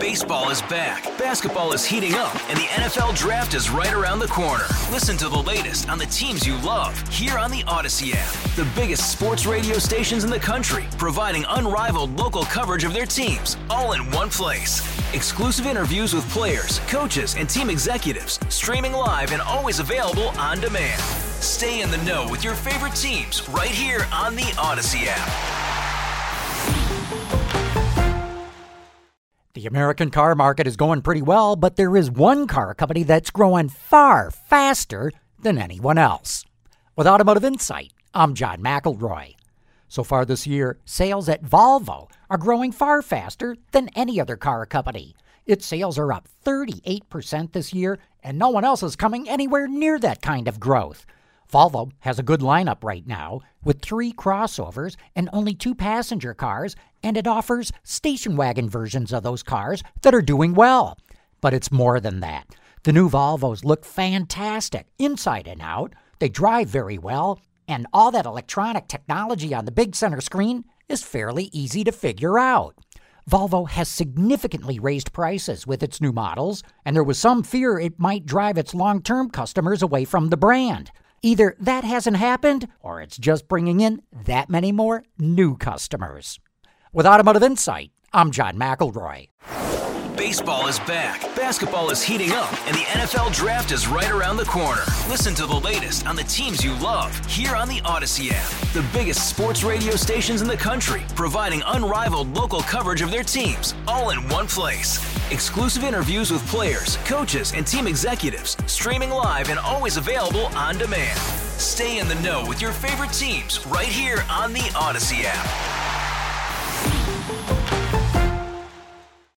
Baseball is back, basketball is heating up, and the NFL Draft is right around the corner. Listen to the latest on the teams you love here on the Odyssey app. The biggest sports radio stations in the country, providing unrivaled local coverage of their teams, all in one place. Exclusive interviews with players, coaches, and team executives, streaming live and always available on demand. Stay in the know with your favorite teams right here on the Odyssey app. The American car market is going pretty well, but there is one car company that's growing far faster than anyone else. With Automotive Insight, I'm John McElroy. So far this year, sales at Volvo are growing far faster than any other car company. Its sales are up 38% this year, and no one else is coming anywhere near that kind of growth. Volvo has a good lineup right now with 3 crossovers and only 2 passenger cars, and it offers station wagon versions of those cars that are doing well. But it's more than that. The new Volvos look fantastic inside and out. They drive very well, and all that electronic technology on the big center screen is fairly easy to figure out. Volvo has significantly raised prices with its new models, and there was some fear it might drive its long-term customers away from the brand. Either that hasn't happened, or it's just bringing in that many more new customers. With Automotive Insight, I'm John McElroy. Baseball is back, basketball is heating up, and the NFL Draft is right around the corner. Listen to the latest on the teams you love here on the Odyssey app. The biggest sports radio stations in the country, providing unrivaled local coverage of their teams, all in one place. Exclusive interviews with players, coaches, and team executives, streaming live and always available on demand. Stay in the know with your favorite teams right here on the Odyssey app.